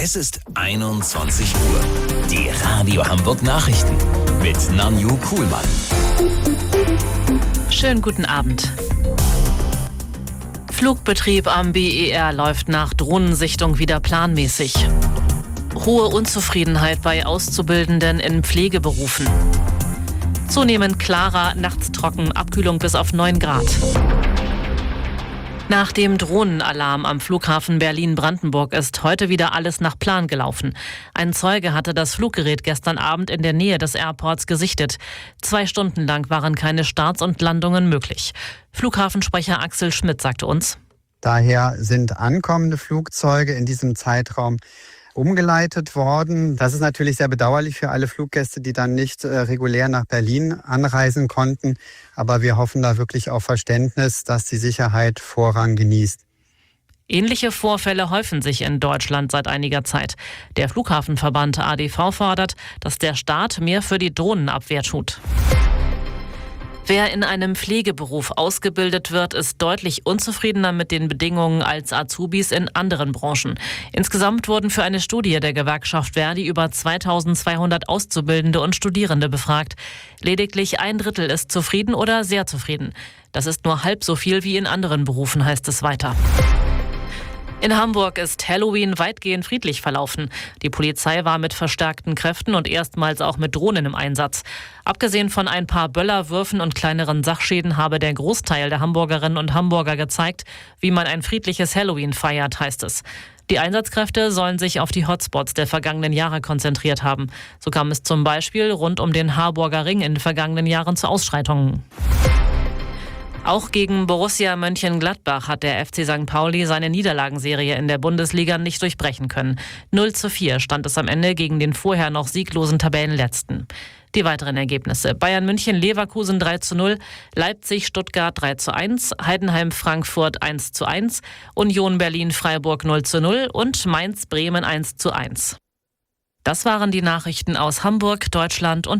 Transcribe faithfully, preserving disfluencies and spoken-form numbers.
Es ist einundzwanzig Uhr. Die Radio Hamburg Nachrichten mit Nanju Kuhlmann. Schönen guten Abend. Flugbetrieb am B E R läuft nach Drohnensichtung wieder planmäßig. Hohe Unzufriedenheit bei Auszubildenden in Pflegeberufen. Zunehmend klarer, nachts trocken, Abkühlung bis auf neun Grad. Nach dem Drohnenalarm am Flughafen Berlin-Brandenburg ist heute wieder alles nach Plan gelaufen. Ein Zeuge hatte das Fluggerät gestern Abend in der Nähe des Airports gesichtet. Zwei Stunden lang waren keine Starts und Landungen möglich. Flughafensprecher Axel Schmidt sagte uns: Daher sind ankommende Flugzeuge in diesem Zeitraum umgeleitet worden. Das ist natürlich sehr bedauerlich für alle Fluggäste, die dann nicht äh, regulär nach Berlin anreisen konnten. Aber wir hoffen da wirklich auf Verständnis, dass die Sicherheit Vorrang genießt. Ähnliche Vorfälle häufen sich in Deutschland seit einiger Zeit. Der Flughafenverband A D V fordert, dass der Staat mehr für die Drohnenabwehr tut. Wer in einem Pflegeberuf ausgebildet wird, ist deutlich unzufriedener mit den Bedingungen als Azubis in anderen Branchen. Insgesamt wurden für eine Studie der Gewerkschaft ver.di über zweitausendzweihundert Auszubildende und Studierende befragt. Lediglich ein Drittel ist zufrieden oder sehr zufrieden. Das ist nur halb so viel wie in anderen Berufen, heißt es weiter. In Hamburg ist Halloween weitgehend friedlich verlaufen. Die Polizei war mit verstärkten Kräften und erstmals auch mit Drohnen im Einsatz. Abgesehen von ein paar Böllerwürfen und kleineren Sachschäden habe der Großteil der Hamburgerinnen und Hamburger gezeigt, wie man ein friedliches Halloween feiert, heißt es. Die Einsatzkräfte sollen sich auf die Hotspots der vergangenen Jahre konzentriert haben. So kam es zum Beispiel rund um den Harburger Ring in den vergangenen Jahren zu Ausschreitungen. Auch gegen Borussia Mönchengladbach hat der F C Sankt Pauli seine Niederlagenserie in der Bundesliga nicht durchbrechen können. null zu vier stand es am Ende gegen den vorher noch sieglosen Tabellenletzten. Die weiteren Ergebnisse: Bayern München Leverkusen drei zu null, Leipzig Stuttgart drei zu eins, Heidenheim Frankfurt eins zu eins, Union Berlin Freiburg null zu null und Mainz Bremen eins zu eins. Das waren die Nachrichten aus Hamburg, Deutschland und